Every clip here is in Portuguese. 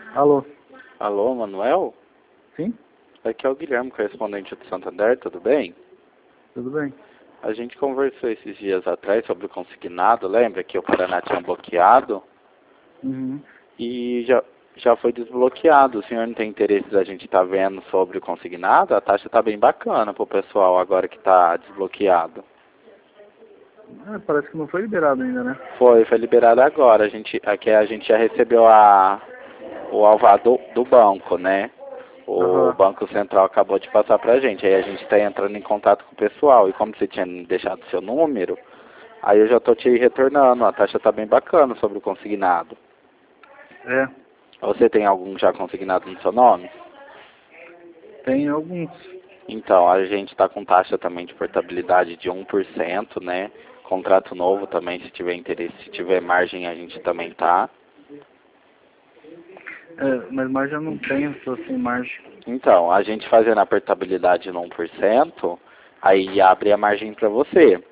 Alô? Alô, Manuel? Sim? Aqui é o Guilherme, correspondente do Santander, tudo bem? Tudo bem? A gente conversou esses dias atrás sobre o consignado, lembra que o Paraná tinha bloqueado? Uhum. E já foi desbloqueado. O senhor não tem interesse da gente estar vendo sobre o consignado? A taxa está bem bacana pro pessoal agora que está desbloqueado. Parece que não foi liberado ainda, né? Foi liberado agora. Aqui a gente já recebeu o alvará do banco, né? O Aham. Banco Central acabou de passar pra gente. Aí a gente está entrando em contato com o pessoal. E como você tinha deixado seu número, aí eu já estou te retornando. A taxa está bem bacana sobre o consignado. É, Você tem algum já consignado no seu nome? tem alguns. Então, a gente está com taxa também de portabilidade de 1%, né? Contrato novo também, se tiver interesse, se tiver margem, a gente também tá. Mas margem eu não tenho, estou sem margem. Então, a gente fazendo a portabilidade no 1%, aí abre a margem para você.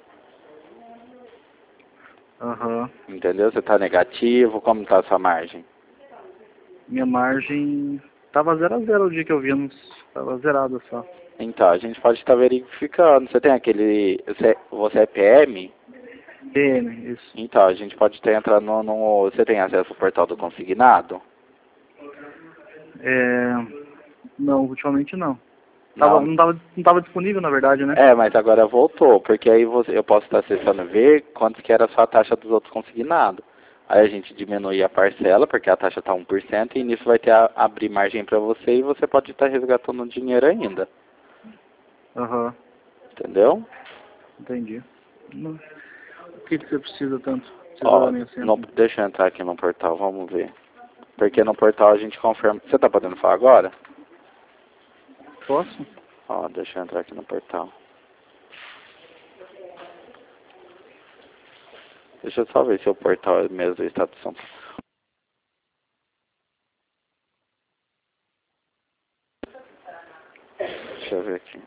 Aham. Entendeu? Você está negativo, como está a sua margem? Minha margem tava 0 a 0 o dia que eu vi, tava zerado só. Então, a gente pode estar verificando. Você tem aquele... Você é PM? PM, isso. Então, a gente pode estar entrando no... Você tem acesso ao portal do consignado? Não, ultimamente não. Não? Não tava disponível, na verdade, né? É, mas agora voltou, porque aí eu posso estar acessando e ver quanto que era a sua taxa dos outros consignados. Aí a gente diminui a parcela, porque a taxa está 1%, e nisso vai ter abrir margem para você e você pode estar resgatando dinheiro ainda. Aham, Entendeu? entendi. O que você precisa tanto? Precisa da Ó, minha senha? deixa eu entrar aqui no portal, vamos ver. Porque no portal a gente confirma. Você tá podendo falar agora? Posso? Ó, deixa eu entrar aqui no portal. Deixa eu só ver se o portal é mesmo do Estado de São Paulo. Deixa eu ver aqui.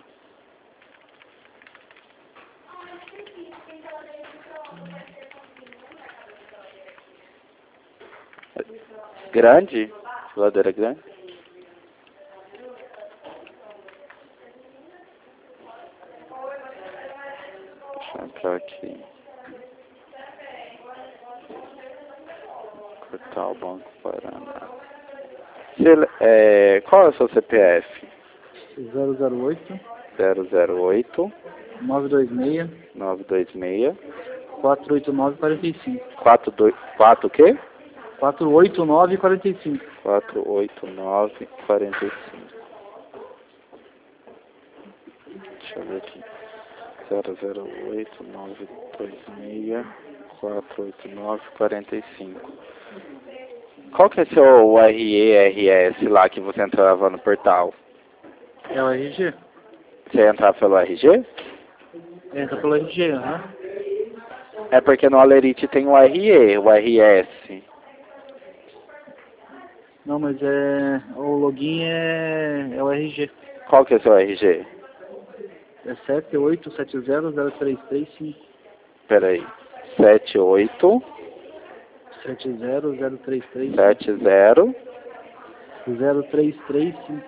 Grande? Geladeira grande? Deixa eu entrar aqui. Portal Banco Paraná. Qual é o seu CPF? 008 008 926 926 489 45. 4 o quê? 489 45. 489 45. Deixa eu ver aqui. 008 926 489 45. Qual que é seu RE/RS lá que você entrava no portal? É o RG? Você entrava pelo RG? Entra pelo RG, aham. É porque no Alerite tem o RE, o RS. Não, mas o login é o RG. Qual que é seu RG? É 78700335. Peraí. 78 70033 70 0335.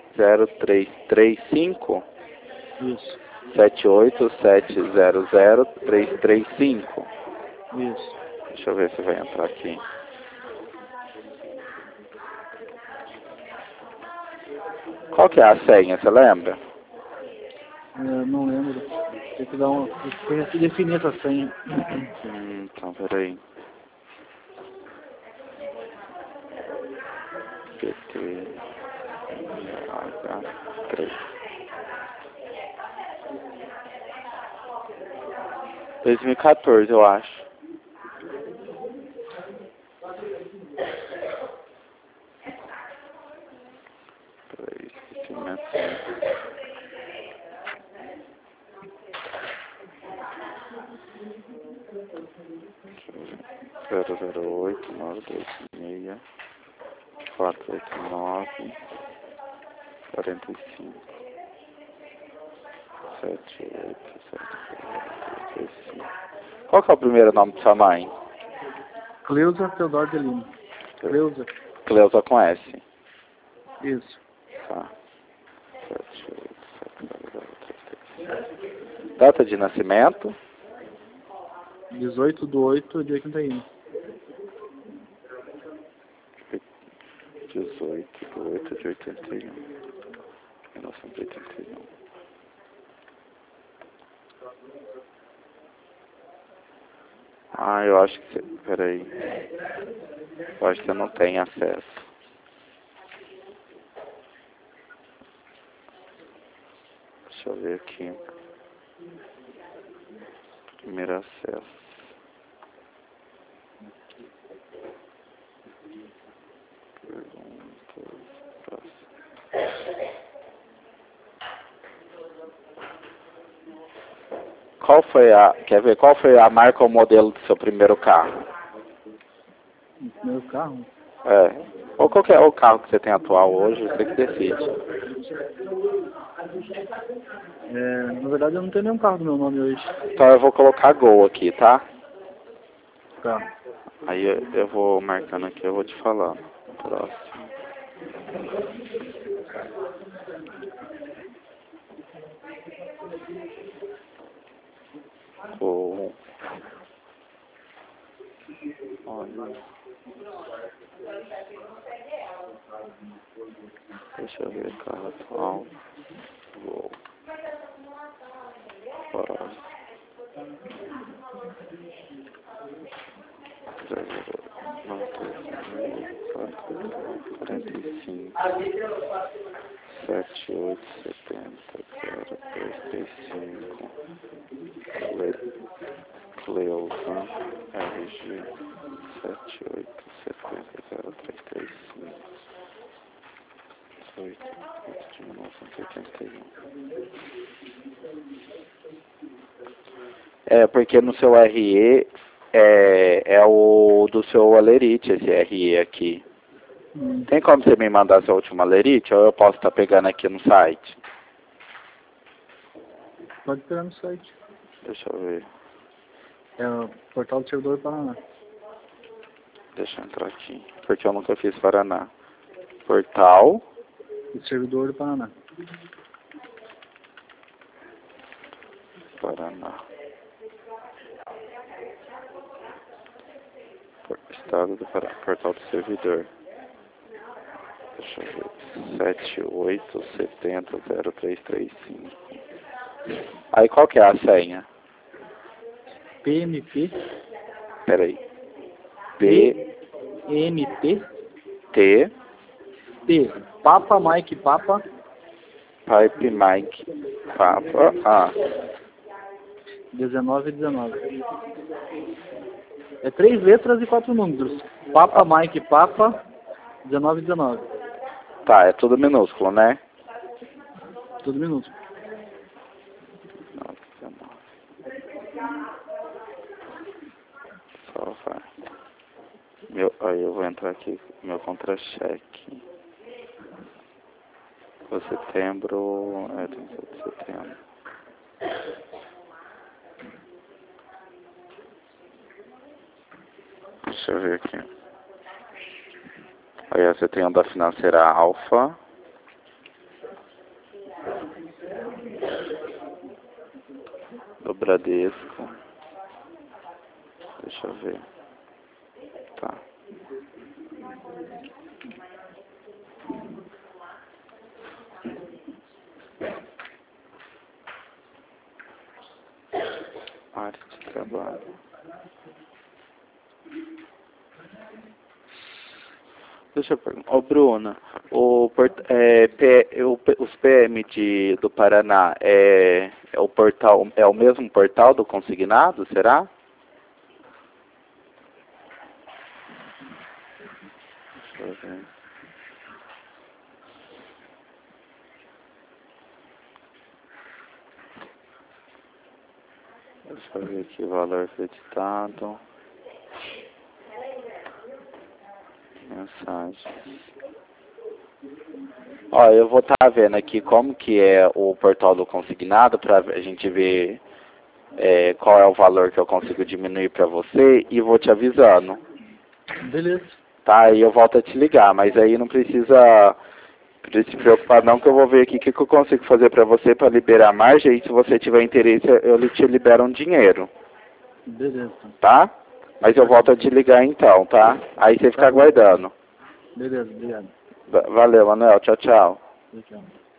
0335 Isso, 78700 335. isso. Deixa eu ver se vai entrar aqui. Qual que é a senha, você lembra? Não lembro. Tem que tem que definir essa senha. Então, peraí. PT H3 2014, eu acho. Peraí, esqueci minha senha. Deixa eu ver. 008 926 489 45 78735. Qual que é o primeiro nome de sua mãe? Cleusa Teodoro de Lima. Cleusa. Cleusa com S. Isso. Tá. 787. Data de nascimento? 18/8/81. 18/8/81. 1981. Ah, eu acho que você... Peraí. Eu acho que você não tem acesso. Deixa eu ver aqui. Primeiro acesso. Perguntas. Próximo. Qual foi a... Quer ver? Qual foi a marca ou modelo do seu primeiro carro? Meu carro? É. Ou qualquer o carro que você tem atual hoje, você que decide. Na verdade, eu não tenho nenhum carro do meu nome hoje. Então eu vou colocar Gol aqui, tá? Tá. Aí eu vou marcando aqui, eu vou te falar. Próximo. Gol. Olha. Deixa eu ver, carro atual. Gol. Próximo. 45 7870 0235 Cleusa RG 7870 0335 18 de 1981. É, porque no seu RE é o do seu Alerite, esse RE aqui. Tem como você me mandar seu último Alerite ou eu posso estar pegando aqui no site? Pode pegar no site. Deixa eu ver. É o Portal do Servidor Paraná. Deixa eu entrar aqui, porque eu nunca fiz Paraná. Portal Do Servidor do Paraná. Paraná. Estado do Paraná. Portal do servidor. Deixa eu ver. 78700335. Aí qual que é a senha? PMP. Peraí. P PMP. T P. Papa Mike Papa. Pipe Mike Papa. Ah. 1919. É 3 letras e 4 números. Papa Mike Papa. 1919. Tá, é tudo minúsculo, né? Tudo minuto. 19. Só vai. Aí eu vou entrar aqui, meu contra-cheque. Setembro, 37 de setembro. Deixa eu ver aqui. Aí você tem o da financeira Alfa. Do Bradesco. Deixa eu ver. Tá. Área de trabalho. Deixa eu perguntar. Ô, Bruna, os PM do Paraná é o portal, é o mesmo portal do consignado, será? Deixa eu ver. Deixa eu ver aqui o valor acreditado. Mensagens. Ó, eu vou estar vendo aqui como que é o portal do consignado para a gente ver qual é o valor que eu consigo diminuir para você e vou te avisando. Beleza. Tá? Aí eu volto a te ligar, mas aí não precisa se preocupar não, que eu vou ver aqui o que eu consigo fazer para você para liberar a margem, e se você tiver interesse eu te libero um dinheiro. Beleza. Tá? Mas eu volto a te ligar então, tá? Aí você fica aguardando. Beleza, obrigado. Valeu, Manuel. Tchau, tchau. Tchau.